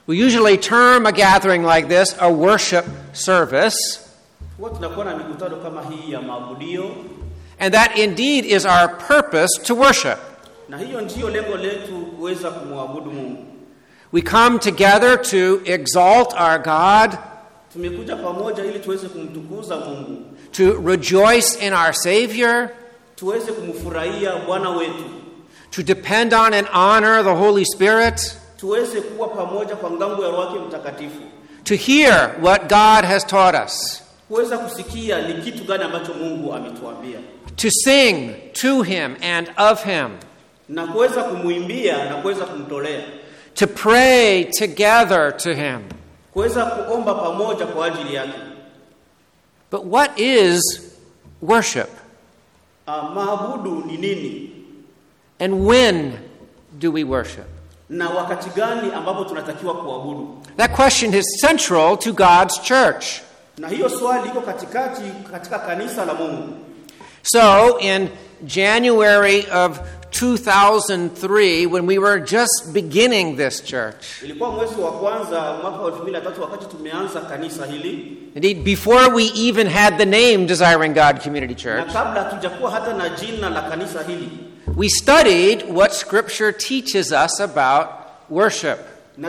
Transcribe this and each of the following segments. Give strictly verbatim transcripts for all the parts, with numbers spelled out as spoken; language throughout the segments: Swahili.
We usually term a gathering like this a worship service. And that indeed is our purpose, to worship. We come together to exalt our God, to rejoice in our Savior, to depend on and honor the Holy Spirit, to hear what God has taught us, to sing to Him and of Him, to pray together to Him. But what is worship? And when do we worship? That question is central to God's church. So, in January of two thousand three, when we were just beginning this church, indeed, before we even had the name Desiring God Community Church, we studied what Scripture teaches us about worship.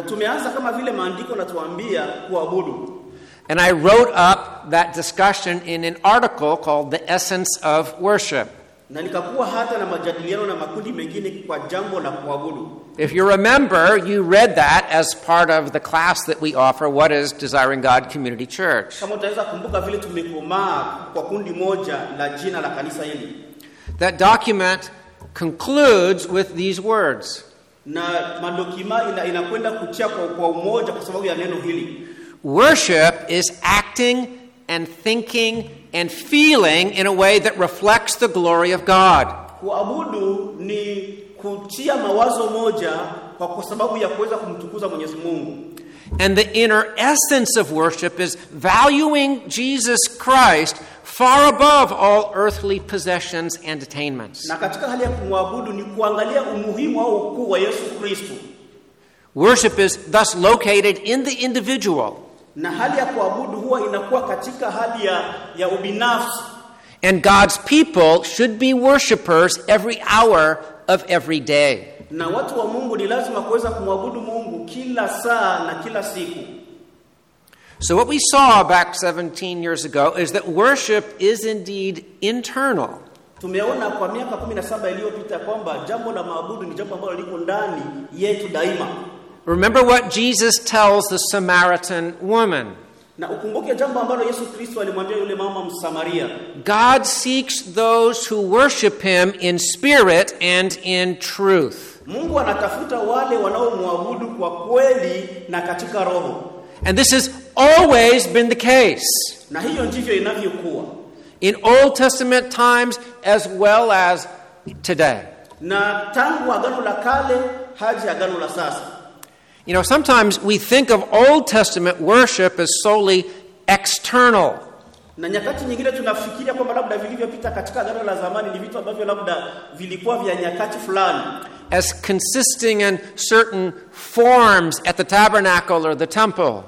And I wrote up that discussion in an article called The Essence of Worship. If you remember, you read that as part of the class that we offer, What is Desiring God Community Church? That document concludes with these words. Worship is acting and thinking and feeling in a way that reflects the glory of God. And the inner essence of worship is valuing Jesus Christ far above all earthly possessions and attainments. Worship is thus located in the individual. And God's people should be worshipers every hour of every day. So what we saw back seventeen years ago is that worship is indeed internal. Remember what Jesus tells the Samaritan woman. God seeks those who worship Him in spirit and in truth. And this has always been the case. In Old Testament times as well as today. You know, sometimes we think of Old Testament worship as solely external. As consisting in certain forms at the tabernacle or the temple.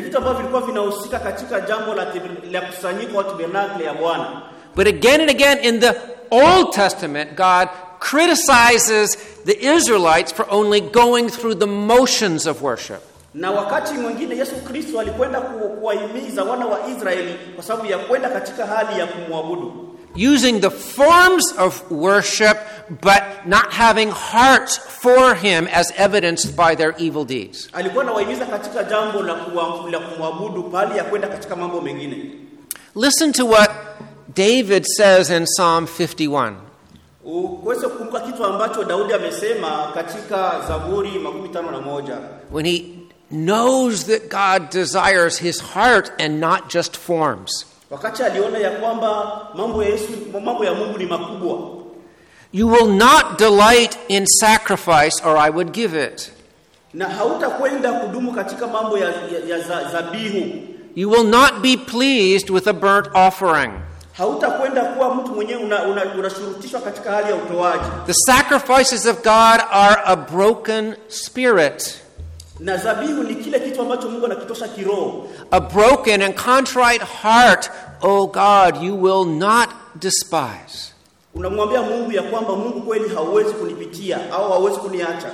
But again and again in the Old Testament, God criticizes the Israelites for only going through the motions of worship. Using the forms of worship, but not having hearts for Him as evidenced by their evil deeds. Listen to what David says in Psalm fifty-one. When he knows that God desires his heart and not just forms. You will not delight in sacrifice, or I would give it. You will not be pleased with a burnt offering. The sacrifices of God are a broken spirit. Na dhabihu ni kile kitu ambacho Mungu anakitosha kiroho. A broken and contrite heart, oh God, you will not despise. Unamwambia Mungu ya kwamba Mungu kweli hauwezi kunipitia au hauwezi kuniacha.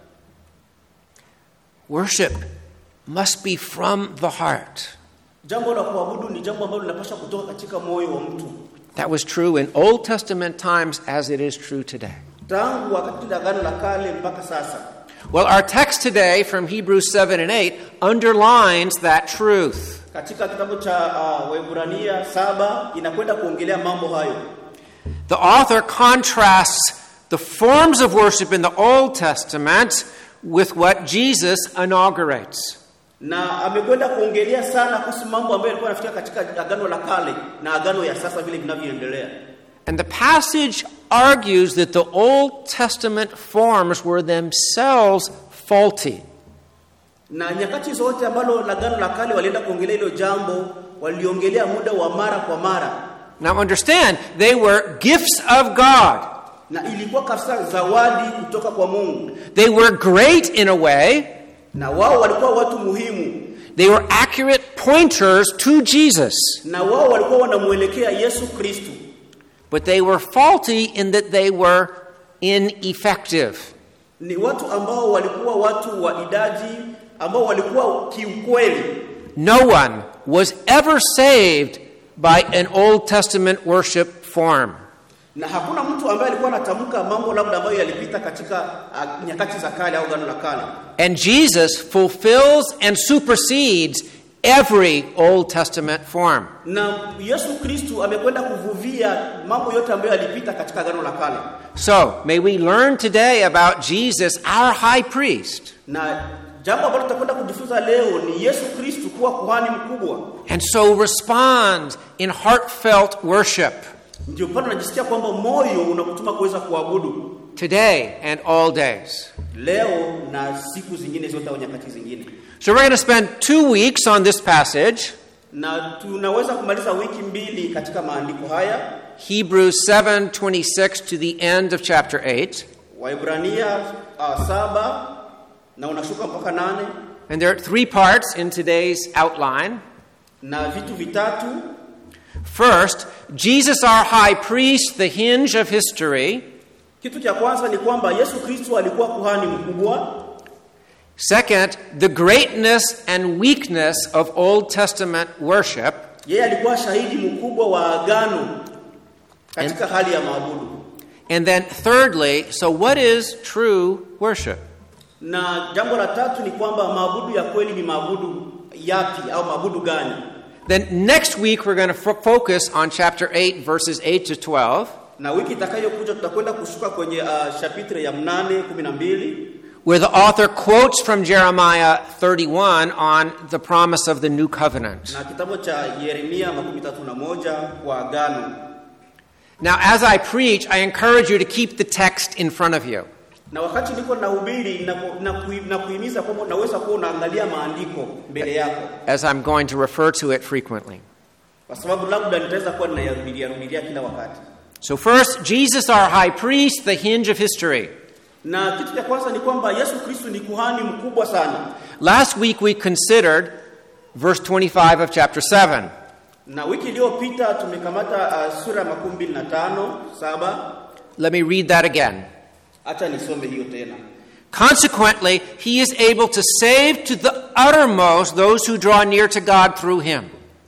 Worship must be from the heart. Jambo la kuabudu ni jambo ambalo linapaswa kutoka katika moyo wa mtu. That was true in Old Testament times as it is true today. Tangu wakati wa Agano la Kale mpaka sasa. Well, our text today from Hebrews seven and eight underlines that truth. Katika kitabu cha uh, Waebrania saba inakwenda kuongelea mambo hayo. The author contrasts the forms of worship in the Old Testament with what Jesus inaugurates. Na amekwenda kuongelea sana kuhusu mambo ambayo yalikuwa yanafikia katika Agano la Kale na Agano ya sasa vile vinavyoendelea. And the passage argues that the Old Testament forms were themselves faulty. Na nyakati zote ambalo Agano la Kale walienda kuongelea hilo jambo, waliongelea muda wa mara kwa mara. Now understand, they were gifts of God. Na ilikuwa kabisa zawadi kutoka kwa Mungu. They were great in a way. Na wao walikuwa watu muhimu. They were accurate pointers to Jesus. Na wao walikuwa wanamuelekea Yesu Kristo. But they were faulty in that they were ineffective. Ni watu ambao walikuwa watu wa idaji, ambao walikuwa kiukweli. No one was ever saved by an Old Testament worship form. Na hakuna mtu ambaye alikuwa anatamka mambo labda ambayo yalipita katika uh, nyakati za kale au Agano la Kale. And Jesus fulfills and supersedes every Old Testament form. Na Yesu Kristo amekwenda kuvuvia mambo yote ambayo yalipita katika Agano la Kale. So, may we learn today about Jesus, our high priest. Na jambo ambalo tutakwenda kujifunza leo ni Yesu Kristo kuwa kuhani mkubwa. And so respond in heartfelt worship. Ndio pale unajisikia kwamba moyo unakutuma kuweza kuabudu. Today and all days. Leo na siku zingine zote au nyakati zingine. So we're going to spend two weeks on this passage. Na tunaweza kumaliza wiki mbili katika maandiko haya. Hebrews seven twenty-six to the end of chapter eight. Waebrania uh, saba na unashuka mpaka nane. And there are three parts in today's outline. Na vitu vitatu. First, Jesus our high priest, the hinge of history. Kitu cha kwanza ni kwamba Yesu Kristo alikuwa kuhani mkubwa. Second, the greatness and weakness of Old Testament worship. Yeye alikuwa shahidi mkubwa wa agano katika and, hali ya maabudu. And then thirdly, so what is true worship? Na jambo la tatu ni kwamba maabudu ya kweli ni maabudu yapi au maabudu gani? Then next week we're going to f- focus on chapter eight verses eight to twelve. Na wiki itakayokuja tutakwenda kushuka kwenye uh, chapitre ya nane kumi na mbili. Where the author quotes from Jeremiah thirty-one on the promise of the new covenant. Na kitabu cha Yeremia makumi tatu na moja kwa agano. Now as I preach, I encourage you to keep the text in front of you. Na wakati niko nahubiri na kuhimiza kwamba unaweza kuwa unaangalia maandiko mbele yako. As I'm going to refer to it frequently. Kwa sababu labda nitaweza kuwa ninayarudia rudia kila wakati. So first, Jesus our high priest, the hinge of history. Na kitu cha kwanza ni kwamba Yesu Kristo ni kuhani mkubwa sana. Last week we considered verse twenty-five of chapter seven. Na wiki iliyopita tumekamata uh, sura makumi mbili na tano, saba. Let me read that again. Acha nisome hiyo tena. Consequently, he is able to save to the uttermost those who draw near to God through him.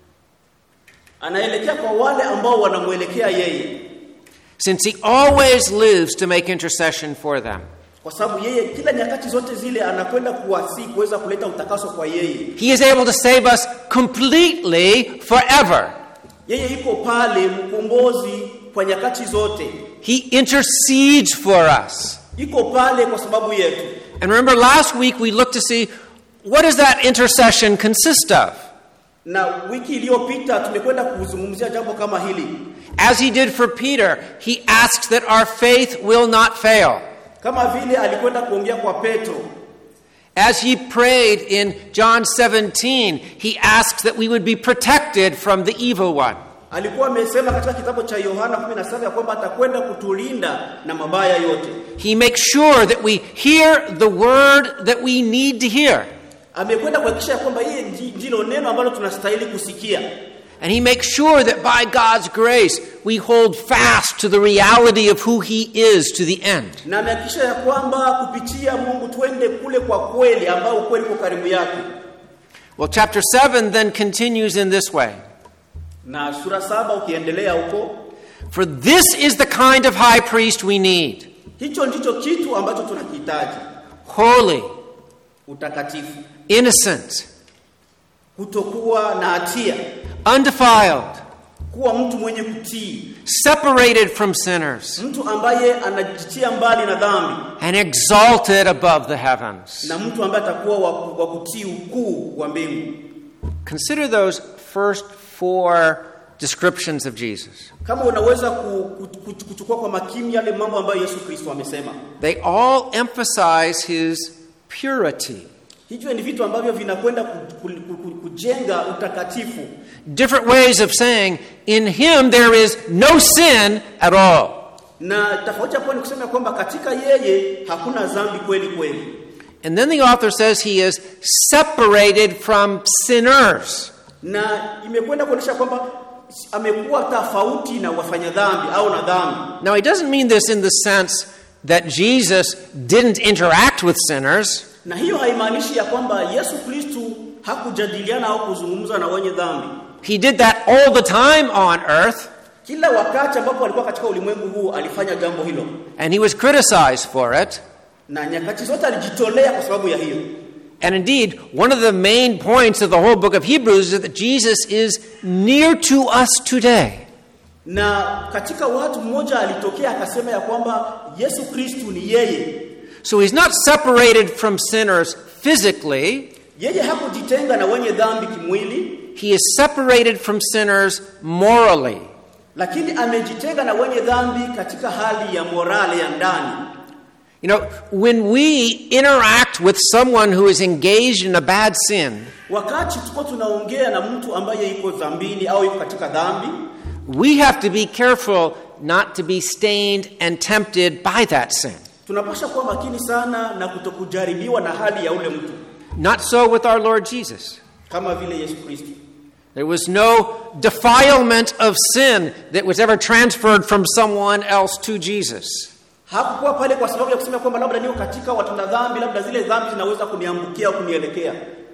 Anaelekea kwa wale ambao wanamuelekea yeye. Since he always lives to make intercession for them. Kwa sababu yeye kila nyakati zote zile anakwenda kuwasi kuweza kuleta utakaso kwa yeye. He is able to save us completely forever. Yeye yuko pale mkombozi kwa nyakati zote. He intercedes for us. Yuko pale kwa sababu yetu. And remember last week we looked to see what does that intercession consist of? Na wiki iliyopita tumekwenda kuzungumzia jambo kama hili. As he did for Peter, he asks that our faith will not fail. Kama vile alikwenda kuongea kwa Petro. As he prayed in John seventeen, he asks that we would be protected from the evil one. Alikuwa amesema katika kitabu cha Yohana kumi na saba kwamba atakwenda kutulinda na mabaya yote. He makes sure that we hear the word that we need to hear. Amekwenda kuhakikisha kwamba yeye ndilo neno ambalo tunastahili kusikia. And he makes sure that by God's grace we hold fast to the reality of who he is to the end. Na amehakikisha ya kwamba kupitia Mungu twende kule kwa kweli ambao kweli uko karibu yake. Well, chapter seven then continues in this way. Na sura saba ukiendelea huko, for this is the kind of high priest we need. Hicho ndicho kitu ambacho tunakihitaji. Holy, utakatifu, innocent, kutokuwa na hatia, undefiled, kuwa mtu mwenye kutii, separated from sinners, mtu ambaye anajitia mbali na dhambi, and exalted above the heavens. na mtu ambaye atakuwa wa kutii ukuu wa mbingu. Consider those first four descriptions of Jesus. Kama unaweza kuchukua kwa makini yale mambo ambayo Yesu Kristo amesema. They all emphasize his purity. Hicho ni vitu ambavyo vinakwenda kujenga utakatifu. Different ways of saying in him there is no sin at all. Na tofauti hapo ni kusema kwamba katika yeye hakuna dhambi kweli kweli. And then the author says he is separated from sinners. Na imekwenda kuonyesha kwamba amekuwa tofauti na wafanya dhambi au na dhambi. Now he doesn't mean this in the sense that Jesus didn't interact with sinners. Na hiyo haimaanishi ya kwamba Yesu Kristo hakujadiliana au kuzungumza na wenye dhambi. He did that all the time on earth. Kila wakati ambapo alikuwa katika ulimwengu huu alifanya jambo hilo. And he was criticized for it. Na nyakati zote alijitolea kwa sababu ya hiyo. And indeed, one of the main points of the whole book of Hebrews is that Jesus is near to us today. Na katika watu mmoja alitokea akasema ya kwamba Yesu Kristo ni yeye. So he's not separated from sinners physically. Yeye hakujitenga na wenye dhambi kimwili. He is separated from sinners morally. Lakini amejitenga na wenye dhambi katika hali ya morale ya ndani. You know, when we interact with someone who is engaged in a bad sin, wakati tuko tunaongea na mtu ambaye yuko dhambini au yuko katika dhambi, we have to be careful not to be stained and tempted by that sin. Tunapaswa kuwa makini sana na kutokujaribiwa na hali ya ule mtu. Not so with our Lord Jesus. Kama vile Yesu Kristo. There was no defilement of sin that was ever transferred from someone else to Jesus. Hakukuwa pale kwa sababu ya kusema kwamba labda niko katika watenda dhambi, labda zile dhambi zinaweza kuniambukia au kunielekea.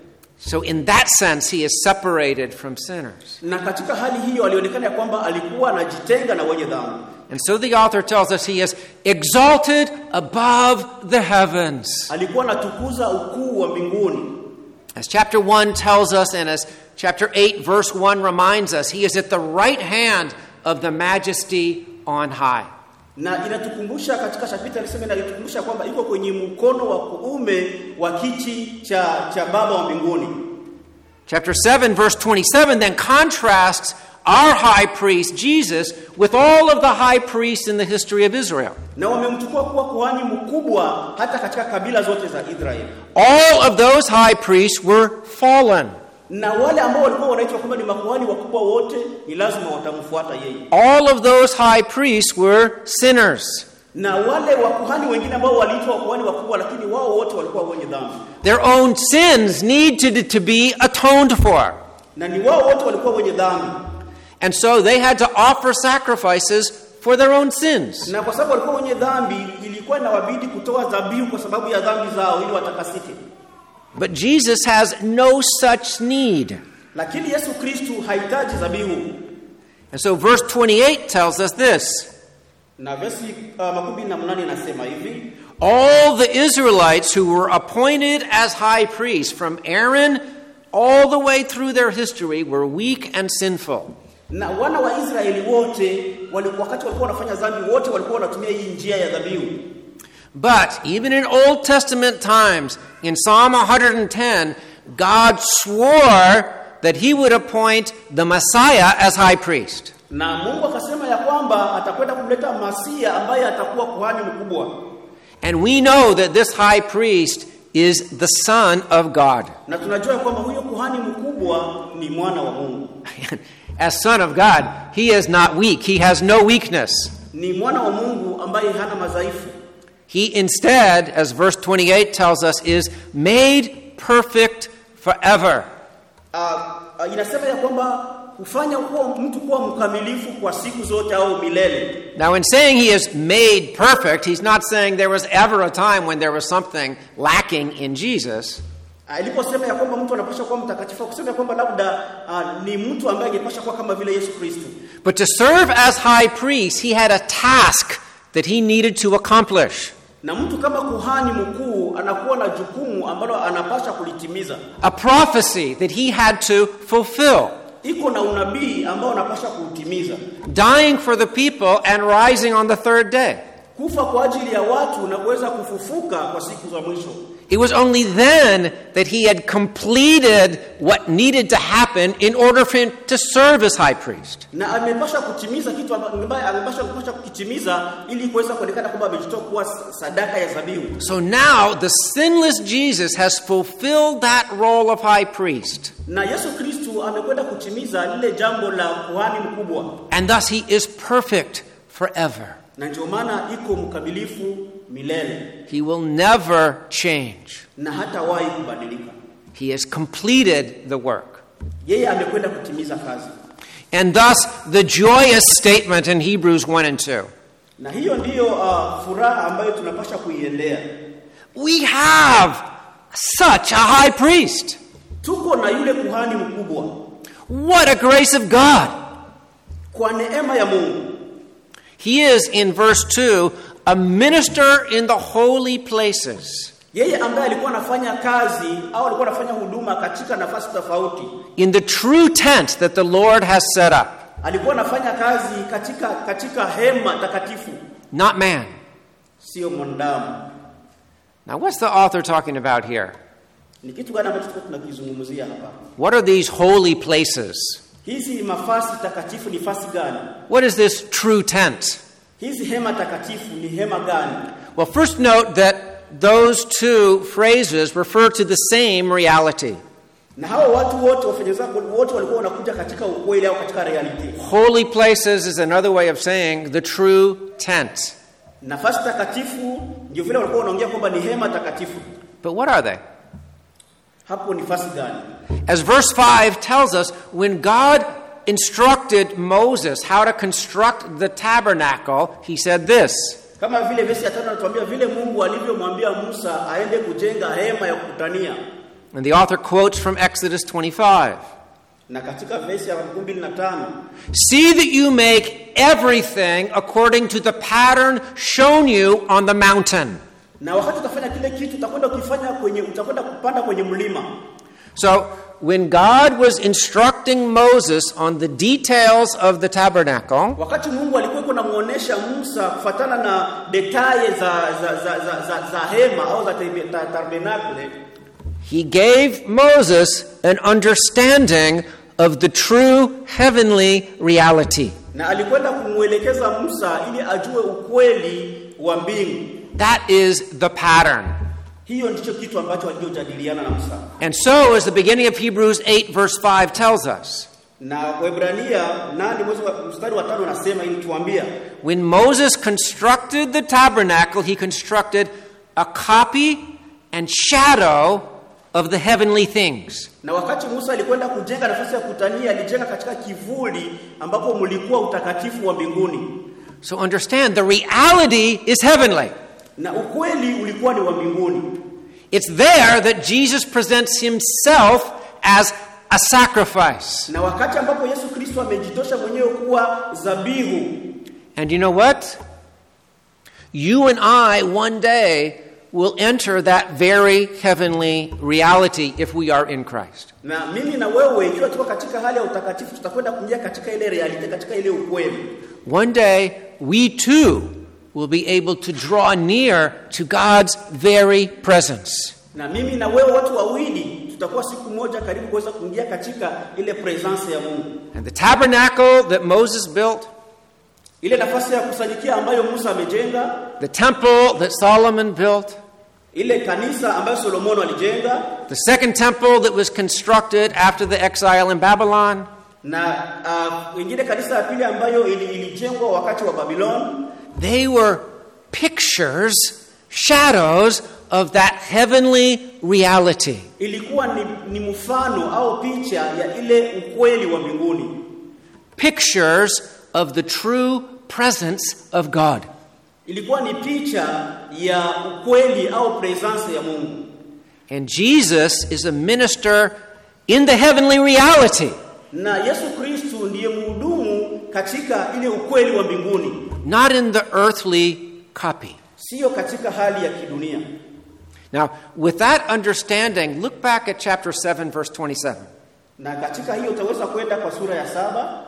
So in that sense he is separated from sinners. Na katika hali hiyo alionekana kwamba alikuwa anajitenga na wenye dhambi. And so the author tells us he is exalted above the heavens. Alikuwa anatukuza ukuu wa mbinguni. As chapter one tells us, and as chapter eight verse one reminds us, he is at the right hand of the majesty on high. Na inatukumbusha katika chapita alisema inatukumbusha kwamba iko kwenye mkono wa kuume wa kiti cha cha Baba wa mbinguni. Chapter seven verse twenty-seven then contrasts our high priest Jesus with all of the high priests in the history of Israel. Na wamemchukua kuwa kuhani mkubwa hata katika kabila zote za Israeli. All of those high priests were fallen. Na wale ambao walikuwa wanaitwa kwamba ni makuhani wakubwa wote ni lazima watamfuata yeye. All of those high priests were sinners. Na wale wakuhani wengine ambao waliitwa wakuhani wakubwa lakini wao wote walikuwa wenye dhambi. Their own sins need to, to be atoned for. Na ni wao wote walikuwa wenye dhambi. And so they had to offer sacrifices for their own sins. Na kwa sababu walikuwa wenye dhambi ilikuwa inawabidi kutoa dhabihu kwa sababu ya dhambi zao ili watakasike. But Jesus has no such need. Lakini Yesu Kristo hahitaji dhabihu. And so verse twenty-eight tells us this. Na verse makumi na nane inasema hivi. All the Israelites who were appointed as high priests from Aaron all the way through their history were weak and sinful. Na wana wa Israeli wote walikuwa wakati walikuwa wanafanya dhambi wote walikuwa wanatumia hii njia ya dhabihu. But even in Old Testament times, in Psalm one ten, God swore that he would appoint the Messiah as high priest. Na Mungu akasema ya kwamba atakwenda kumleta Masia ambaye atakuwa kuhani mkubwa. And we know that this high priest is the Son of God. Na tunajua kwamba huyo kuhani mkubwa ni mwana wa Mungu. As Son of God, he is not weak. He has no weakness. Ni mwana wa Mungu ambaye hana madhaifu. He instead, as verse twenty-eight tells us, is made perfect forever. Uh, uh, inasema ya kwamba kufanya kuwa mtu kuwa mkamilifu kwa siku zote au milele. Now, in saying he is made perfect, he's not saying there was ever a time when there was something lacking in Jesus. Aliposema ya kwamba mtu anapaswa kuwa mtakatifu, kusema ya kwamba labda uh, ni mtu ambaye angepaswa kuwa kama vile Yesu Kristo. But to serve as high priest, he had a task that he needed to accomplish. Na mtu kama kuhani mkuu anakuwa na jukumu ambalo anapaswa kulitimiza. A prophecy that he had to fulfill. Iko na unabii ambao anapaswa kuutimiza. Dying for the people and rising on the third day. Kufa kwa ajili ya watu na kuweza kufufuka kwa siku za mwisho. It was only then that he had completed what needed to happen in order for him to serve as high priest. Na amepaswa kutimiza kitu ambacho amepaswa kupaswa kukitimiza ili kuweza kuonekana kwamba amejitoa kuwa sadaka ya dhabihu. So now the sinless Jesus has fulfilled that role of high priest. Na Yesu Kristo amekwenda kutimiza lile jambo la kuhani mkubwa. And thus he is perfect forever. Na ndio maana iko mkamilifu milele. He will never change. Na hatawahi kubadilika. He has completed the work. Yeye amekwenda kutimiza kazi. And thus the joyous statement in Hebrews one and two. Na hiyo ndiyo uh, furaha ambayo tunapaswa kuiendea. We have such a high priest. Tuko na yule kuhani mkubwa. What a grace of God. Kwa neema ya Mungu. He is, in verse two, a minister in the holy places. Yeye ambaye alikuwa anafanya kazi au alikuwa anafanya huduma katika nafasi tofauti. In the true tent that the Lord has set up. Alikuwa anafanya kazi katika katika hema takatifu. Not man. Sio mwanadamu. Now what's the author talking about here? Ni kitu gani ambacho tunakizungumzia hapa? What are these holy places? Hizi mafasi takatifu ni fasi gani? What is this true tent? Hizi hema takatifu ni hema gani? Well, first note that those two phrases refer to the same reality. Na hao watu wote wafanyakazi wote walikuwa wanakuja katika ukweli au katika reality. Holy places is another way of saying the true tent. Nafasi takatifu ndio vile walikuwa wanaongea kwamba ni hema takatifu. But what are they? Hapo ni fasi gani? As verse five tells us, when God instructed Moses how to construct the tabernacle, he said this. Kama vile verse ya tano inatuambia vile Mungu alivyomwambia Musa aende kujenga hema ya kukutania. And the author quotes from Exodus twenty-five. Na katika verse ya kumi na tano, see that you make everything according to the pattern shown you on the mountain. Na wakati utafanya kile kitu utakwenda ukifanya kwenye utakwenda kupanda kwenye mlima. So when God was instructing Moses on the details of the tabernacle, wakati Mungu alikuwa anamuonesha Musa kufuatana na details za za za za, za, za hema au za tabernacle, he gave Moses an understanding of the true heavenly reality. Na alikwenda kumuelekeza Musa ili ajue ukweli wa mbingu. That is the pattern. Hiyo ndicho kitu ambacho waliojadiliana na Musa. And so as the beginning of Hebrews eight verse five tells us, na Waebrania nane mstari wa tano unasema ili tuambia, when Moses constructed the tabernacle, he constructed a copy and shadow of the heavenly things. Na wakati Musa alikwenda kujenga nafasi ya kutania, alijenga katika kivuli ambapo mlikuwa utakatifu wa mbinguni. So understand, the reality is heavenly. Na ukweli ulikuwa ni wa mbinguni. It's there that Jesus presents himself as a sacrifice. Na wakati ambapo Yesu Kristo amejitosha mwenyewe kuwa dhabihu. And you know what? You and I one day will enter that very heavenly reality if we are in Christ. Na mimi na wewe ikiwa tuko katika hali ya utakatifu tutakwenda kuingia katika ile reality, katika ile ukweli. One day we too will be able to draw near to God's very presence. Na mimi na wewe watu wawili tutakuwa siku moja karibu kuweza kuingia katika ile presence ya Mungu. And the tabernacle that Moses built, ile nafasi ya kusanyikia ambayo Musa amejenga, the temple that Solomon built, ile kanisa ambayo Solomon alijenga, the second temple that was constructed after the exile in Babylon, na uh, ingine kanisa ya pili ambayo ilijengwa wakati wa Babylon, they were pictures, shadows of that heavenly reality. Ilikuwa ni, ni mfano au picha ya ile ukweli wa mbinguni. Pictures of the true presence of God. Ilikuwa ni picha ya ukweli au presence ya Mungu. And Jesus is a minister in the heavenly reality. Na Yesu Kristo ndiye mhudumu katika ile ukweli wa mbinguni. Not in the earthly copy. Sio katika hali ya kidunia. Now, with that understanding, look back at chapter seven, verse twenty-seven. Na katika hiyo utaweza kwenda kwa sura ya saba.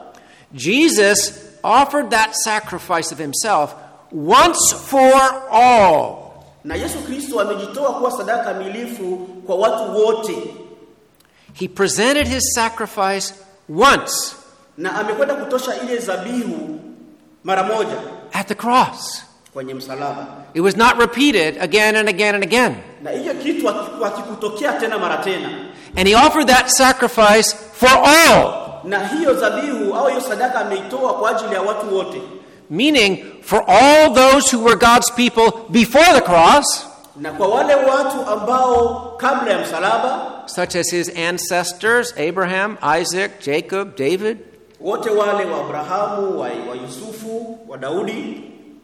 Jesus offered that sacrifice of himself once for all. Na Yesu Kristo amejitoa kuwa sadaka kamilifu kwa watu wote. He presented his sacrifice once. Na amekwenda kutosha ile zabihu mara moja at the cross. Kwenye msalaba. It was not repeated again and again and again. Na hiyo kitu hakikutokea tena mara tena. And he offered that sacrifice for all. Na hiyo zabihu au hiyo sadaka ameitoa kwa ajili ya watu wote. Meaning for all those who were God's people before the cross. Na kwa wale watu ambao kabla ya msalaba, such as his ancestors Abraham, Isaac, Jacob, David. Wote wale wa Abrahamu, wa, wa Yusufu, wa Daudi.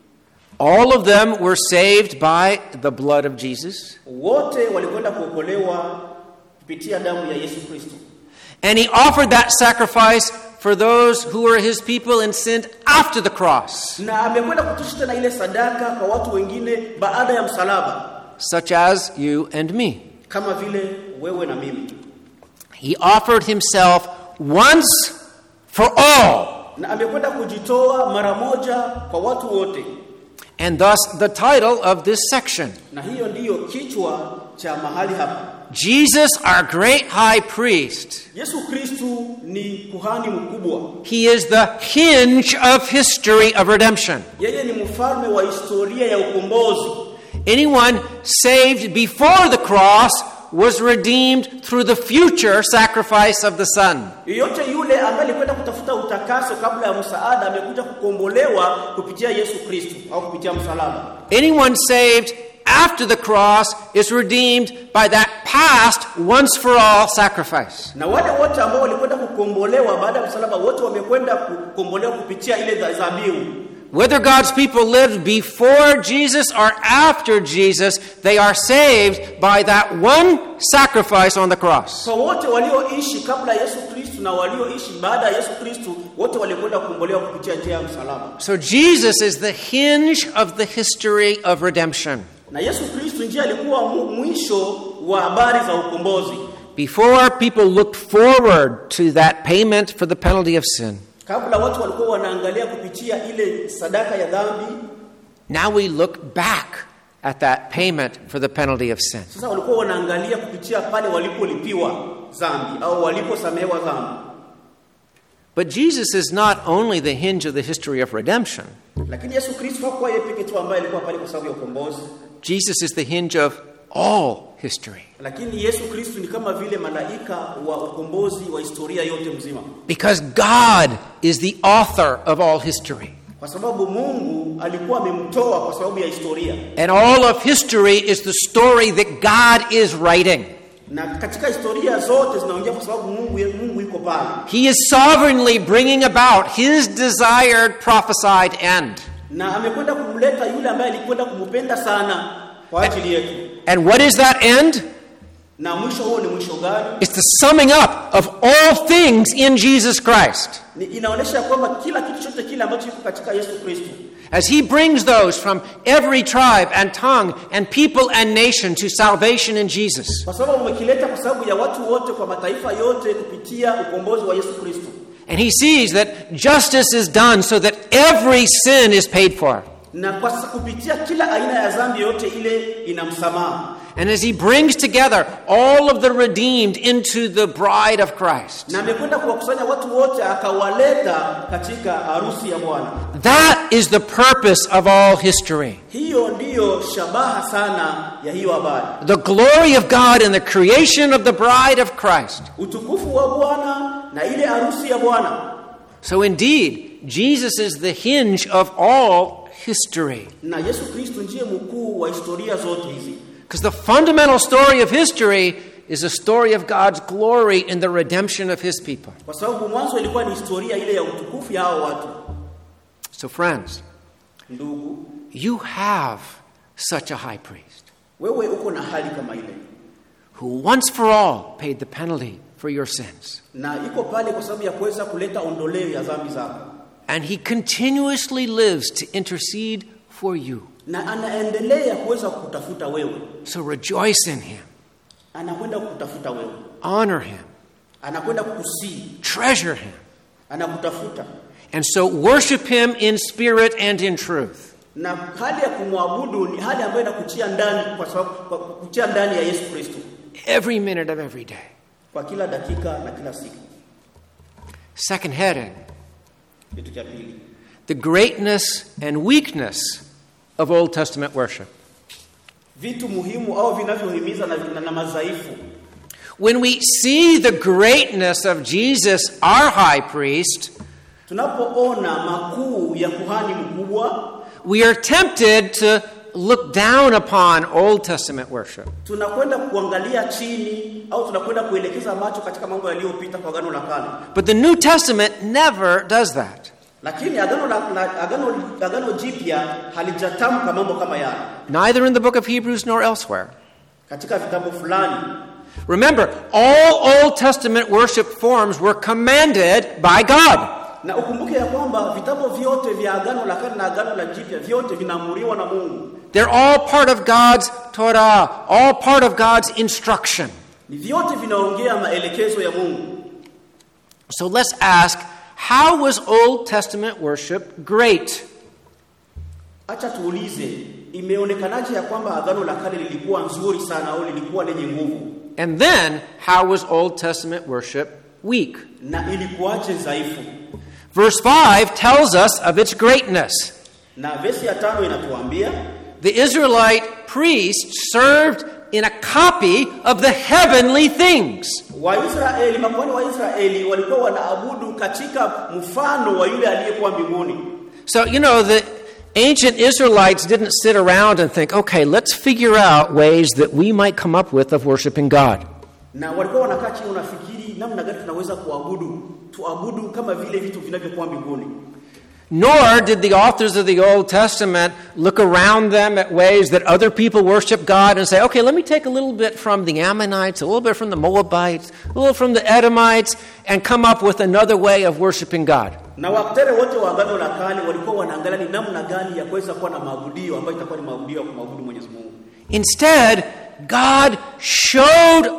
All of them were saved by the blood of Jesus. Wote walikwenda kuokolewa kupitia damu ya Yesu Kristo. And he offered that sacrifice for those who were his people and sinned after the cross. Na amekwenda kutoa na ile sadaka kwa watu wengine baada ya msalaba. Such as you and me. Kama vile wewe na mimi. He offered himself once for all. Na amekwenda kujitoa mara moja kwa watu wote. And thus the title of this section. Na hiyo ndiyo kichwa cha mahali hapa. Jesus, our great high priest. Yesu Kristo ni kuhani mkubwa. He is the hinge of history of redemption. Yeye ni mfalme wa historia ya ukombozi. Anyone saved before the cross was redeemed through the future sacrifice of the Son. Yeyote yule ambaye alikwenda kutafuta utakaso kabla ya msaada amekuja kukombolewa kupitia Yesu Kristo au kupitia msalaba. Anyone saved after the cross is redeemed by that past once for all sacrifice. Na wale wote ambao walikwenda kukombolewa baada ya msalaba wote wamekwenda kukombolewa kupitia ile dhabihu. Whether God's people lived before Jesus or after Jesus, they are saved by that one sacrifice on the cross. So wote walioishi kabla Yesu Kristo na walioishi baada ya Yesu Kristo wote walikwenda kukombolewa kupitia njia ya msalaba. So Jesus is the hinge of the history of redemption. Na Yesu Kristo ndiye alikuwa mwisho wa habari za ukombozi. Before people looked forward to that payment for the penalty of sin. Kabla watu walikuwa wanaangalia kupitia ile sadaka ya dhambi. Now we look back at that payment for the penalty of sin. Sasa walikuwa wanaangalia kupitia pale walipolipiwa dhambi au waliposamehewa dhambi. But Jesus is not only the hinge of the history of redemption. Lakini Yesu Kristo hakuwa yeye pekee tu ambaye alikuwa pale kwa sababu ya ukombozi. Jesus is the hinge of all history. Lakini Yesu Kristo ni kama vile malaika wa ukombozi wa historia yote mzima. Because God is the author of all history. Kwa sababu Mungu alikuwa amemtoa kwa sababu ya historia. And all of history is the story that God is writing. Na katika historia zote zinaongea kwa sababu Mungu Mungu yuko pale. He is sovereignly bringing about his desired prophesied end. Na amekwenda kumleta yule ambaye alikwenda kumpenda sana kwa ajili yetu. And what is that end? Na mwisho huo ni mwisho gani? It's the summing up of all things in Jesus Christ. Ni inaonyesha kwamba kila kitu chote kile ambacho kiko katika Yesu Kristo. As he brings those from every tribe and tongue and people and nation to salvation in Jesus. Kwa sababu umekileta kwa sababu ya watu wote kwa mataifa yote kupitia ukombozi wa Yesu Kristo. And he sees that justice is done so that every sin is paid for. Na kwa kupitia kila aina ya dhambi yote ile ina msamaha. And as he brings together all of the redeemed into the bride of Christ. Na amekwenda kuwakusanya watu wote akawaleta katika harusi ya Bwana. That is the purpose of all history. Hiyo ndiyo shabaha sana ya hiyo habari. The glory of God in the creation of the bride of Christ. Utukufu wa Bwana na ile harusi ya Bwana. So indeed, Jesus is the hinge of all history. Na Yesu Kristo ndiye mkuu wa historia zote hizi. Because the fundamental story of history is a story of God's glory in the redemption of his people. Kwa sababu mwanzo ilikuwa ni historia ile ya utukufu ya hao watu. So friends, ndugu, you have such a high priest. Wewe uko na hali kama ile. Who once for all paid the penalty for your sins. Na iko pale kwa sababu ya kuweza kuleta ondoleo ya dhambi zako. And he continuously lives to intercede for you. Na anaendelea kuweza kutafuta wewe. So rejoice in him. Anakwenda kutafuta wewe. Honor him. Anakwenda kukusii. Treasure him. Anakutafuta. And so worship him in spirit and in truth. Na hali ya kumwabudu ni hali ambayo inakutia ndani kwa sababu kutia ndani ya Yesu Kristo. Every minute of every day. Kwa kila dakika na kila siku. Second heading. Kitu cha pili. The greatness and weakness of Old Testament worship. Vitu muhimu au vinavyohimiza na, na, na madhaifu. When we see the greatness of Jesus, our high priest, tunapoona makuu ya kuhani mkubwa, we are tempted to look down upon Old Testament worship. Tunakwenda kuangalia chini au tunakwenda kuelekeza macho katika mambo yaliyopita kwa Agano la Kale. But the New Testament never does that. Lakini agano la agano agano jipya halijatamka mambo kama yale. Neither in the book of Hebrews nor elsewhere. Katika vitabu fulani. Remember, all Old Testament worship forms were commanded by God. Na ukumbuke ya kwamba vitabu vyote vya agano la kale na agano la jipya vyote vinaamuriwa na Mungu. They're all part of God's Torah, all part of God's instruction. Ni vyote vinaongea maelekezo ya Mungu. So let's ask, how was Old Testament worship great? Acha tuulize, imeonekanaje ya kwamba agano la kale lilikuwa nzuri sana au lilikuwa lenye nguvu? And then, how was Old Testament worship weak? Na ilikuwaje dhaifu? Verse five tells us of its greatness. Na verse ya tano inatuambia, the Israelite priests served in a copy of the heavenly things. Waisraeli, makuhani wa Israeli walikuwa wanaabudu katika mfano wa yule aliyekuwa mbinguni. So, you know, the ancient Israelites didn't sit around and think, okay, let's figure out ways that we might come up with of worshiping God. Na walikuwa wanakaa chini unafikiri namna gani tunaweza kuabudu, tuabudu kama vile vitu vinavyokuwa mbinguni. Nor did the authors of the Old Testament look around them at ways that other people worship God and say, okay, let me take a little bit from the Ammonites, a little bit from the Moabites, a little from the Edomites, and come up with another way of worshiping God. Na wakati wote wa agano la kale walikuwa wanaangalia ni namna gani ya kuweza kuwa na maabudio ambayo itakuwa ni maabudio ya kumwabudu Mwenyezi Mungu. Instead, God showed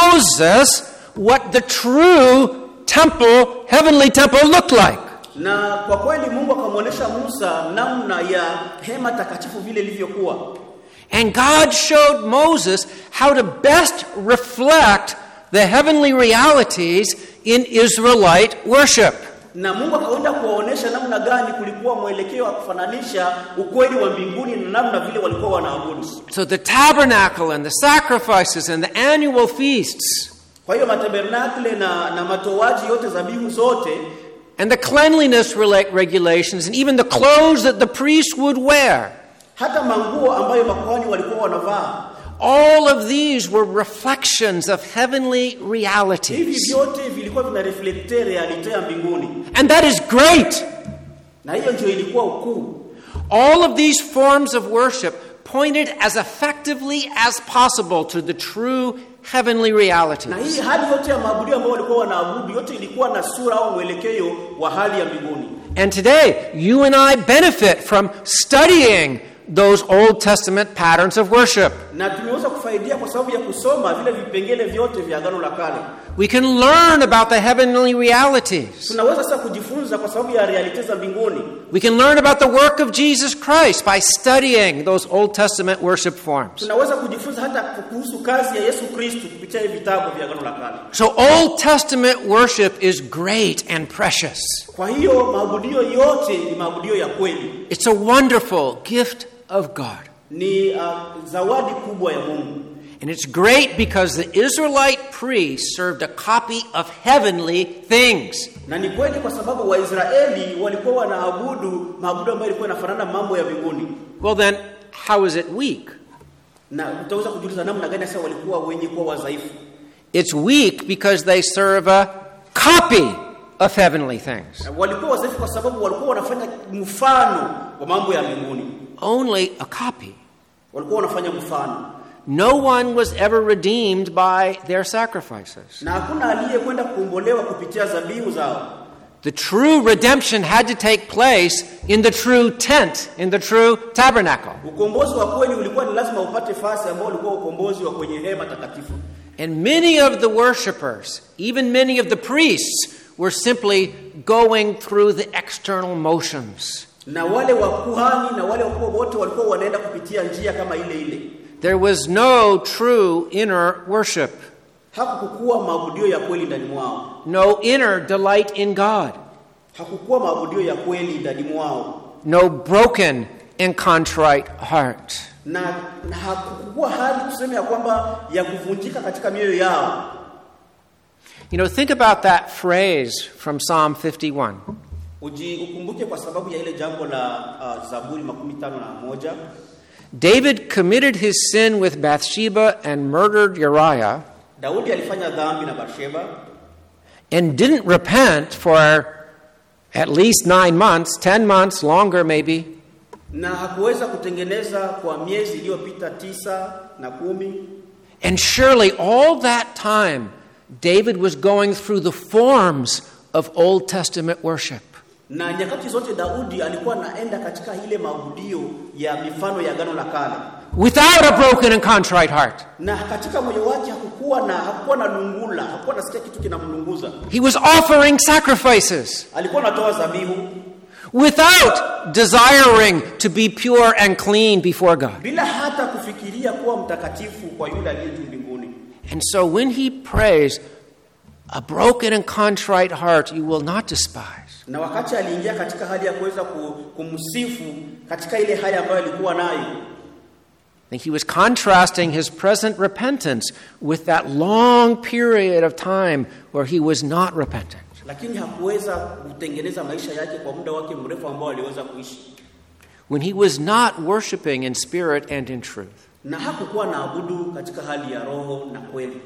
Moses what the true temple, heavenly temple looked like. Na kwa kweli Mungu akamwonyesha Musa namna ya hema takatifu vile ilivyokuwa. And God showed Moses how to best reflect the heavenly realities in Israelite worship. Na Mungu akaenda kuwaonesha namna gani kulikuwa mwelekeo wa kufananisha ukweli wa mbinguni na namna vile walikuwa wanaabudu. So the tabernacle and the sacrifices and the annual feasts. Kwa hiyo matabernakle na na matowaji yote zabihu zote, and the cleanliness regulations, and even the clothes that the priests would wear. Hata manguo ambayo makuhani walikuwa wanavaa. All of these were reflections of heavenly realities. Hivi vyote vilikuwa vinareflecte realite ya mbinguni. And that is great. Na hiyo ndio ilikuwa ukuu. All of these forms of worship pointed as effectively as possible to the true heavenly realities. Na hii hali yote ya maabudu ambayo walikuwa wanaabudu yote ilikuwa na sura au mwelekeo wa hali ya mbinguni. And today, you and I benefit from studying those Old Testament patterns of worship. Na tumeweza kufaidia kwa sababu ya kusoma vile vipengele vyote vya agano la kale. We can learn about the heavenly realities. Tunaweza sasa kujifunza kwa sababu ya realite za mbinguni. We can learn about the work of Jesus Christ by studying those Old Testament worship forms. Tunaweza kujifunza hata kuhusu kazi ya Yesu Kristo kupitia vitabu vya agano la kale. So Old Testament worship is great and precious. Kwa hiyo maabudio yote ni maabudio ya kweli. It's a wonderful gift of God. Ni uh, zawadi kubwa ya Mungu. And it's great because the Israelite priests served a copy of heavenly things. Na ni kweli kwa sababu Waisraeli walikuwa wanaabudu maabudu ambayo ilikuwa inafanana mambo ya mbinguni. Well then, how is it weak? Na utaweza kujiuliza namna gani sasa walikuwa wenye kuwa wadhaifu? It's weak because they serve a copy of heavenly things. Walikuwa wadhaifu kwa sababu walikuwa wanafanya mfano wa mambo ya mbinguni. Only a copy. Walikuwa wanafanya mfano. No one was ever redeemed by their sacrifices. Na hakuna aliyekwenda kukombolewa kupitia dhabihu zao. The true redemption had to take place in the true tent, in the true tabernacle. Ukombozi wa kweli ulikuwa ni lazima upate fasi ambao ulikuwa ukombozi wa kwenye hema takatifu. And many of the worshipers, even many of the priests, were simply going through the external motions. Na wale wakuhani na wale wakuu wote walikuwa wanaenda kupitia njia kama ile ile. There was no true inner worship. Hakukuwa maabudio ya kweli ndani mwao. No inner delight in God. Hakukuwa maabudio ya kweli ndani mwao. No broken and contrite heart. Na, na hakukuwa hali tuseme ya kwamba ya kuvunjika katika mioyo yao. You know, think about that phrase from Psalm fifty-one. Uji ukumbuke kwa sababu ya ile jambo la uh, Zaburi makumi tano na moja. David committed his sin with Bathsheba and murdered Uriah. Daudi alifanya dhambi na Bathsheba and didn't repent for at least nine months, ten months, longer maybe. Na hakuweza kutengeneza kwa miezi iliyopita tisa na kumi. And surely all that time David was going through the forms of Old Testament worship. Na nyakati zote Daudi alikuwa anaenda katika ile maabudio ya mifano ya Agano la Kale. Without a broken and contrite heart. Na katika moyo wake hakukuwa na hakukuwa na lungula, hakukuwa nasikia kitu kinamlunguza. He was offering sacrifices. Alikuwa anatoa dhabihu without desiring to be pure and clean before God. Bila hata kufikiria kuwa mtakatifu kwa yule aliye juu mbinguni. And so when he prays, a broken and contrite heart you will not despise. Na wakati aliingia katika hali ya kuweza kumsifu katika ile hali ambayo alikuwa nayo, I think he was contrasting his present repentance with that long period of time where he was not repentant. Lakini hakuweza kutengeneza maisha yake kwa muda wake mrefu ambao aliweza kuishi. When he was not worshiping in spirit and in truth. Na hakukuwa na abudu katika hali ya roho na kweli.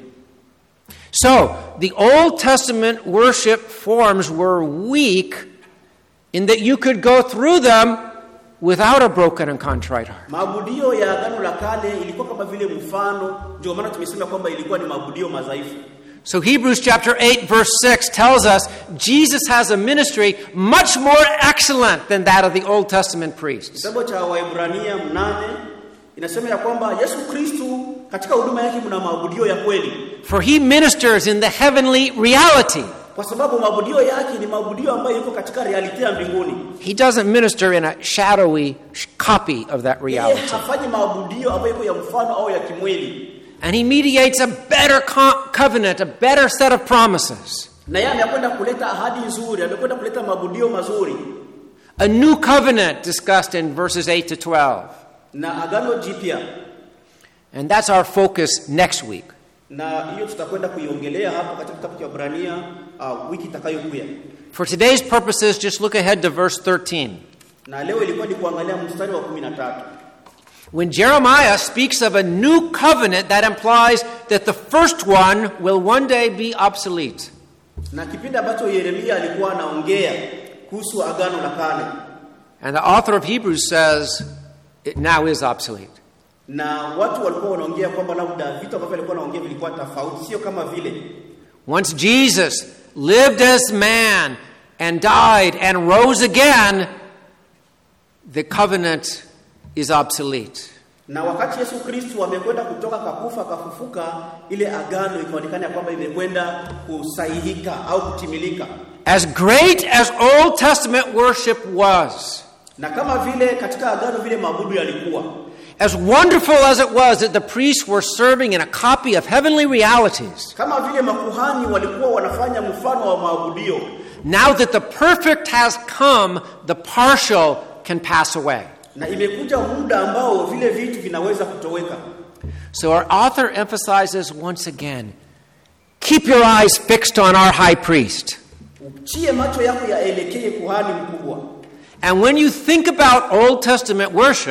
So, the Old Testament worship forms were weak in that you could go through them without a broken and contrite heart. Maabudio ya Agano la Kale ilikuwa kama vile mfano, ndio maana tumesema kwamba ilikuwa ni maabudio madhaifu. So Hebrews chapter eight verse six tells us Jesus has a ministry much more excellent than that of the Old Testament priests. Kitabu cha Waebrania nane inasema ya kwamba Yesu Kristo katika huduma yake mna maabudio ya kweli. For he ministers in the heavenly reality. Kwa sababu maabudio yake ni maabudio ambayo yuko katika reality ya mbinguni. He doesn't minister in a shadowy copy of that reality. Yeye hafanyi maabudio ambayo yuko ya mfano au ya kimwili. And he mediates a better co- covenant, a better set of promises. Na yeye amekwenda kuleta ahadi nzuri, amekwenda kuleta maabudio mazuri. A new covenant discussed in verses eight to twelve. Na agano jipya. And that's our focus next week. Na hiyo tutakwenda kuiongelea hapo katika kitabu cha Waebrania uh, wiki itakayokuja. For today's purposes, just look ahead to verse thirteen. Na leo ilikuwa ni kuangalia mstari wa kumi na tatu. When Jeremiah speaks of a new covenant, that implies that the first one will one day be obsolete. Na kipindi ambacho Yeremia alikuwa anaongea kuhusu agano la kale. And the author of Hebrews says it now is obsolete. Na watu walikuwa wanaongea kwamba labda vitu ambavyo alikuwa anaongea vilikuwa tofauti, sio kama vile. Once Jesus lived as man and died and rose again, the covenant is obsolete. Na wakati Yesu Kristo amekwenda kutoka kakufa kafufuka, ile agano ikaonekana kwamba imekwenda kusahihika au kutimilika. As great as Old Testament worship was, na kama vile katika agano vile maabudu yalikuwa, as wonderful as it was that the priests were serving in a copy of heavenly realities, kama vile makuhani walikuwa wanafanya mfano wa maabudio, now that the perfect has come, the partial can pass away. Na imekuja muda ambao vile vitu vinaweza kutoweka. So our author emphasizes once again, keep your eyes fixed on our high priest. Uchie macho yako yaelekee kuhani mkubwa. And when you think about Old Testament worship,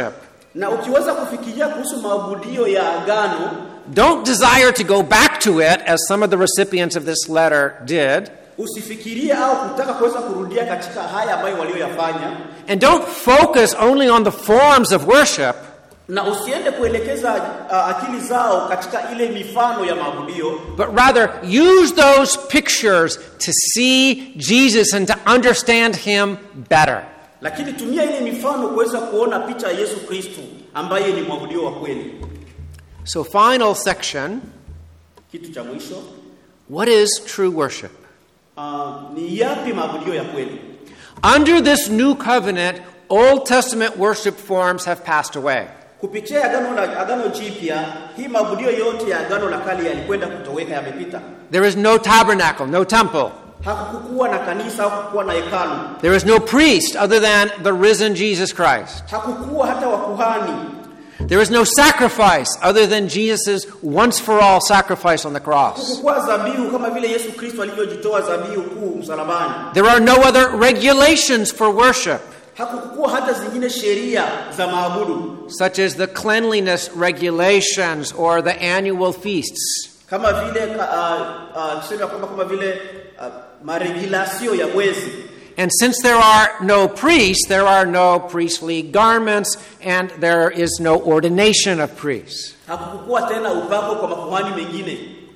Na ukiweza kufikiria kuhusu maabudio ya agano, don't desire to go back to it as some of the recipients of this letter did. Usifikirie au kutaka kuweza kurudia katika haya ambayo walioyafanya. And don't focus only on the forms of worship. Na usiende kuelekeza uh, akili zao katika ile mifano ya maabudio, but rather use those pictures to see Jesus and to understand him better. Lakini tumia ile mifano kuweza kuona picha ya Yesu Kristo ambaye ni mwabudio wa kweli. So final section, kitu cha mwisho, what is true worship? Uh, ni yapi maabudio ya kweli? Under this new covenant, Old Testament worship forms have passed away. Kupitia agano la agano jipya, hii maabudio yote ya agano la kale yalikwenda kutoweka, yamepita. There is no tabernacle, no temple. Hakukuwa na kanisa, hakukuwa na hekalu. There is no priest other than the risen Jesus Christ. Hakukuwa hata wakuhani. There is no sacrifice other than Jesus' once for all sacrifice on the cross. Hakukuwa dhabihu kama vile Yesu Kristo alivyojitoa dhabihu kuu msalabani. There are no other regulations for worship. Hakukuwa hata zingine sheria za maabudu, such as the cleanliness regulations or the annual feasts. Kama vile tuseme uh, uh, kama vile uh, maregulasio ya mwezi. And since there are no priests, there are no priestly garments, and there is no ordination of priests. Hakukuwa tena upako kwa makuhani mengine.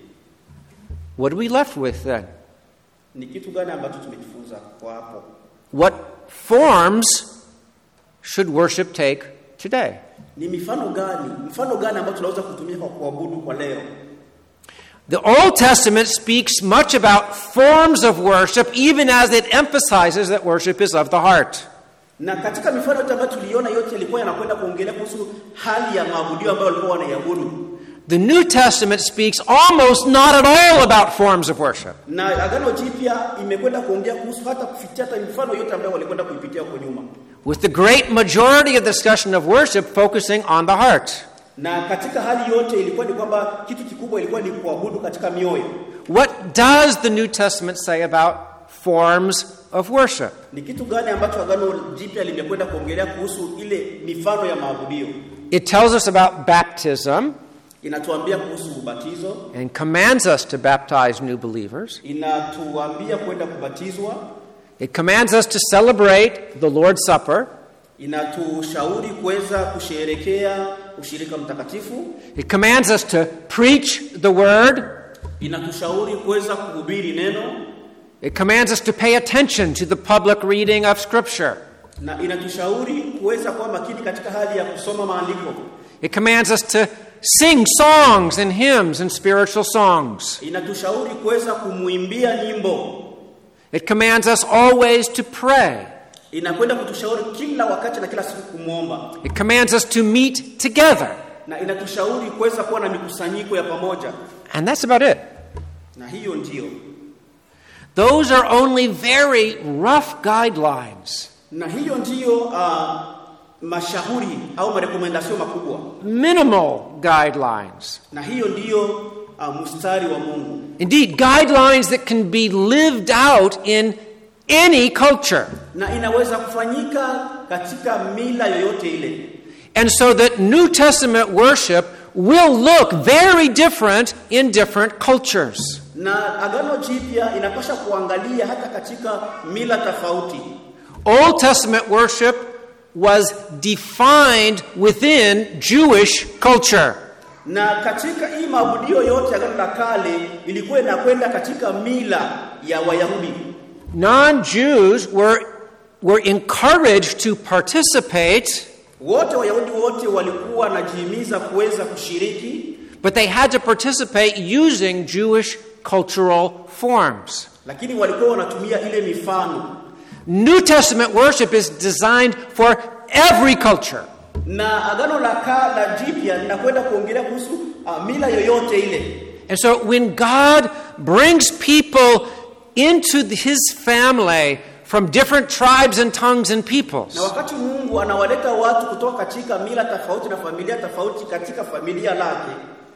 What are we left with then? Ni kitu gani ambacho tumejifunza kwa hapo? What forms should worship take today? Ni mifano gani? Mifano gani ambayo tunaweza kutumia kwa kuabudu kwa leo? The Old Testament speaks much about forms of worship, even as it emphasizes that worship is of the heart. Na katika mifano yote ambayo tuliona yote yalikuwa yanakwenda kuongelea kuhusu hali ya maabudio ambayo walikuwa wanaiabudu. The New Testament speaks almost not at all about forms of worship. Na agano jipya imekwenda kuongea kuhusu hata kufikia hata mifano yote ambayo walikwenda kuipitia huko nyuma. With the great majority of the discussion of worship focusing on the heart. Na katika hali yote ilikuwa ni kwamba kitu kikubwa ilikuwa ni kuabudu katika mioyo. What does the New Testament say about forms of worship? Ni kitu gani ambacho agano jipya limekwenda kuongelea kuhusu ile mifano ya maabudio? It tells us about baptism. Inatuambia kuhusu ubatizo. And commands us to baptize new believers. Inatuambia kwenda kubatizwa. It commands us to celebrate the Lord's Supper. Inatushauri kuweza kusherehekea ushirika mtakatifu. It commands us to preach the word. Inatushauri kuweza kuhubiri neno. It commands us to pay attention to the public reading of Scripture. Na inatushauri kuweza kuwa makini katika hali ya kusoma maandiko. It commands us to sing songs and hymns and spiritual songs. Inatushauri kuweza kumuimbia nyimbo. It commands us always to pray. Inakwenda kutushauri kila wakati na kila siku kumuomba. It commands us to meet together. Na inatushauri kuweza kuwa na mikusanyiko ya pamoja. And that's about it. Na hiyo ndio. Those are only very rough guidelines. Na hiyo ndio uh, mashauri au marekomendasio makubwa. Minimal guidelines. Na hiyo ndio uh, mstari wa Mungu. Indeed, guidelines that can be lived out in any culture. Na inaweza kufanyika katika mila yoyote ile. And so that New Testament worship will look very different in different cultures. Na agano jipya inapaswa kuangalia hata katika mila tofauti. Old Testament worship was defined within Jewish culture. Na katika hii maabudio yote agano la kale ilikuwa inakwenda katika mila ya Wayahudi. Non-Jews were were encouraged to participate. Wote Wayahudi wote walikuwa wanajihimiza kuweza kushiriki, but they had to participate using Jewish cultural forms. Lakini walikuwa wanatumia ile mifano. New Testament worship is designed for every culture. Na agano la kale jipya linakwenda kuongelea kuhusu uh, mila yoyote ile. And so when God brings people into his family from different tribes and tongues and peoples, na wakati Mungu anawaleta watu kutoka katika mila tofauti na familia tofauti katika familia lake,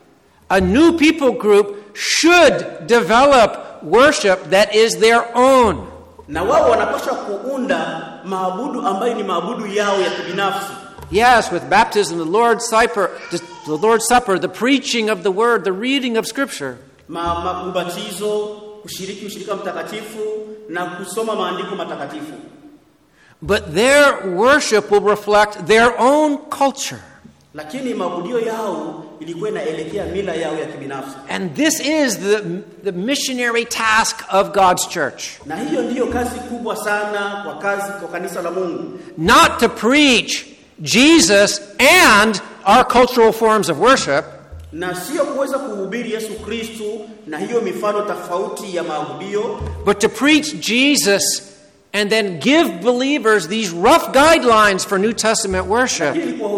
a new people group should develop worship that is their own. Na wao wanapaswa kuunda maabudu ambayo ni maabudu yao ya kibinafsi. Yes, with baptism, the Lord's Supper, the Lord's Supper, the preaching of the word, the reading of Scripture. Ma, ma, ubatizo, kushiriki ushirika mtakatifu na kusoma maandiko matakatifu. But their worship will reflect their own culture. Lakini maabudio yao ilikuwa inaelekea mila yao ya kibinafsi. And this is the, the missionary task of God's church. Na hiyo ndiyo kazi kubwa sana kwa kazi kwa kanisa la Mungu. Not to preach Jesus and our cultural forms of worship. Na sio kuweza kuhubiri Yesu Kristo na hiyo mifano tofauti ya maabudio. But to preach Jesus and then give believers these rough guidelines for New Testament worship.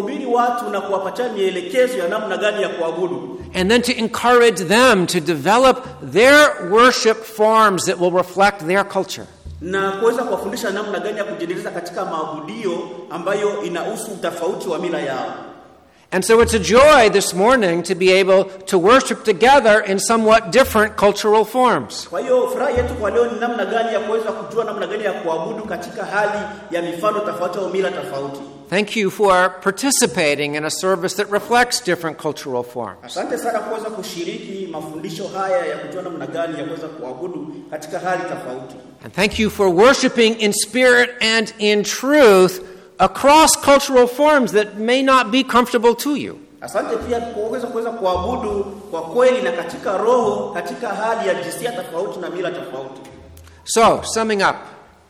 And then to encourage them to develop their worship forms that will reflect their culture. Na kuweza kuwafundisha namna gani ya kujiendeleza katika maabudio ambayo inahusu tofauti wa mila yao. And so it's a joy this morning to be able to worship together in somewhat different cultural forms. Kwa hiyo furaha yetu kwa leo ni namna gani ya kuweza kujua namna gani ya kuabudu katika hali ya mifano tofauti au mila tofauti. Thank you for participating in a service that reflects different cultural forms. Asante sana kuweza kushiriki mafundisho haya ya kujua namna gani ya kuweza kuabudu katika hali tofauti. And thank you for worshiping in spirit and in truth across cultural forms that may not be comfortable to you. Asante pia kuweza kuweza kuabudu kwa kweli na katika roho katika hali ya jinsia tofauti na mila tofauti. So, summing up.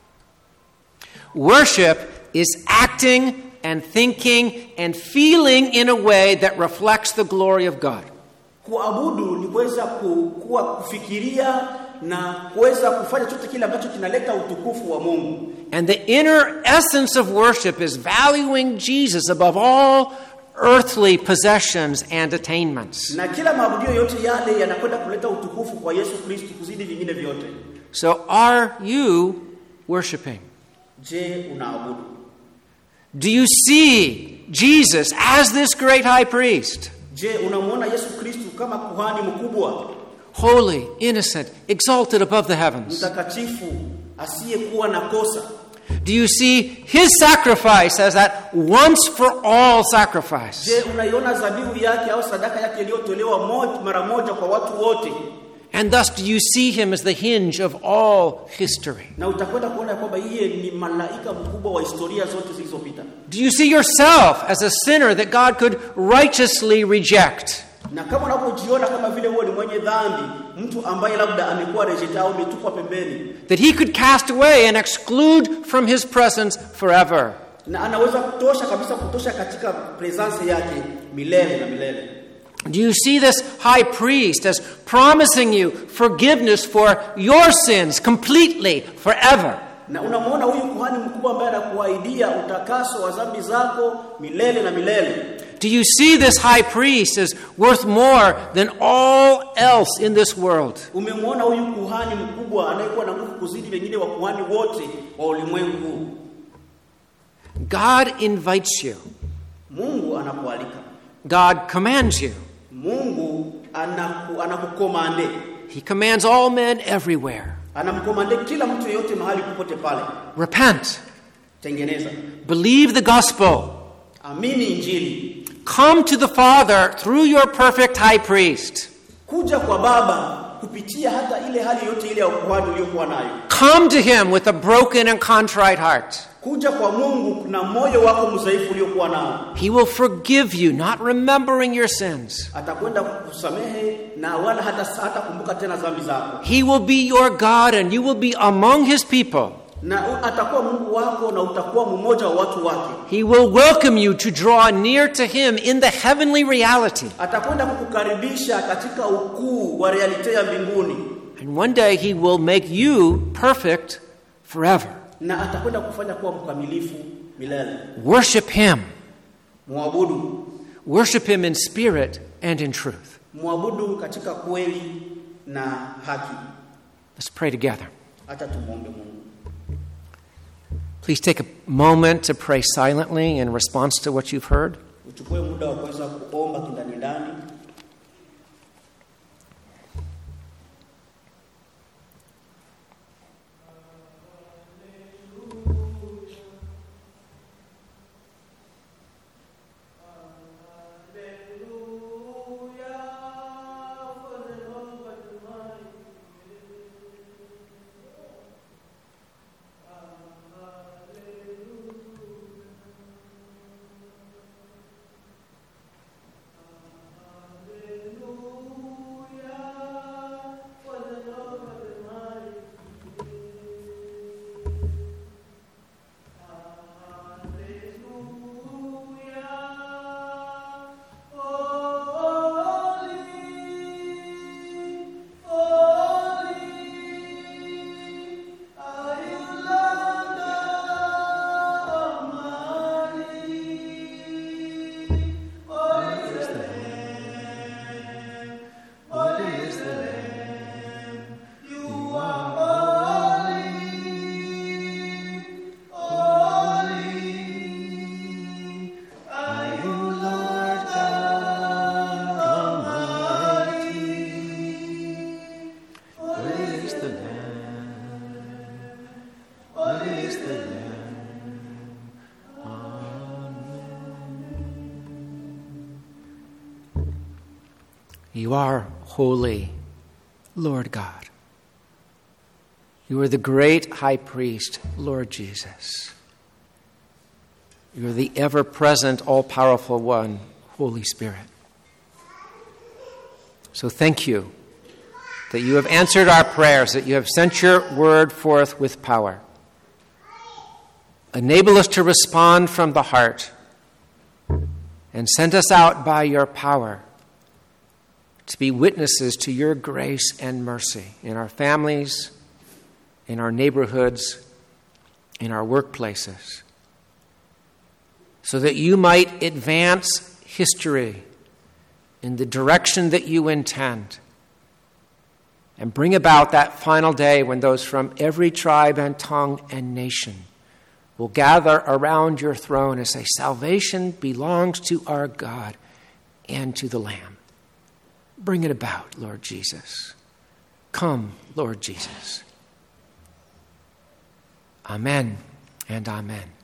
Worship is acting and thinking and feeling in a way that reflects the glory of God. Kuabudu ni kuweza kuwa kufikiria na kuweza kufanya chochote kile ambacho kinaleta utukufu wa Mungu. And the inner essence of worship is valuing Jesus above all earthly possessions and attainments. Na kila maabudio yote yale yanakwenda kuleta utukufu kwa Yesu Kristo kuzidi vingine vyote. So are you worshiping? Je, unaabudu? Do you see Jesus as this great high priest? Je, unamuona Yesu Kristo kama kuhani mkubwa? Holy, innocent, exalted above the heavens. Mtakatifu, asiyekuwa na kosa. Do you see his sacrifice as that once for all sacrifice? Je, unaiona dhabihu yake au sadaka yake iliyotolewa mara moja kwa watu wote? And thus do you see him as the hinge of all history? Na utakwenda kuona kwamba yeye ni malaika mkubwa wa historia zote zilizopita. Do you see yourself as a sinner that God could righteously reject? Na kama unapojiona kama vile wewe ni mwenye dhambi, mtu ambaye labda amekuwa rejected au umetupwa pembeni, that he could cast away and exclude from his presence forever. Na anaweza kutosha kabisa kutosha katika presence yake milele na milele. Do you see this high priest as promising you forgiveness for your sins completely forever? Na unamuona huyu kuhani mkubwa ambaye anakuahidia utakaso wa dhambi zako milele na milele. Do you see this high priest as worth more than all else in this world? Umemwona huyu kuhani mkubwa anayekuwa na nguvu kuzidi wengine wa kuhani wote wa ulimwengu. God invites you. Mungu anakualika. God commands you. Mungu anaku anakukomande. He commands all men everywhere. Anamkomande kila mtu yote mahali popote pale. Repent. Tengeneza. Believe the gospel. Amini injili. Come to the Father through your perfect high priest. Kuja kwa Baba kupitia hata ile hali yote ile ya ukuhani uliyokuwa nayo. Come to him with a broken and contrite heart. Kuja kwa Mungu na moyo wako mdhaifu uliokuwa nao. He will forgive you, not remembering your sins. Atakwenda kukusamehe na wala hata hata kumbuka tena dhambi zako. He will be your God and you will be among his people. Na atakuwa Mungu wako na utakuwa mmoja wa watu wake. He will welcome you to draw near to him in the heavenly reality. Atakwenda kukukaribisha katika ukuu wa realite ya mbinguni. And one day he will make you perfect forever. Na atakwenda kufanya kuwa mkamilifu milele. Worship him. Muabudu. Worship him in spirit and in truth. Muabudu katika kweli na haki. Let's pray together. Acha tumuombe Mungu. Please take a moment to pray silently in response to what you've heard. Uchukue muda wa kuweza kuomba kindani ndani. You are holy, Lord God. You are the great high priest, Lord Jesus. You are the ever-present, all-powerful one, Holy Spirit. So thank you that you have answered our prayers, that you have sent your word forth with power. Enable us to respond from the heart and send us out by your power to be witnesses to your grace and mercy in our families, in our neighborhoods, in our workplaces, so that you might advance history in the direction that you intend and bring about that final day when those from every tribe and tongue and nation will gather around your throne and say, salvation belongs to our God and to the Lamb. Bring it about, Lord Jesus. Come, Lord Jesus. Amen and amen.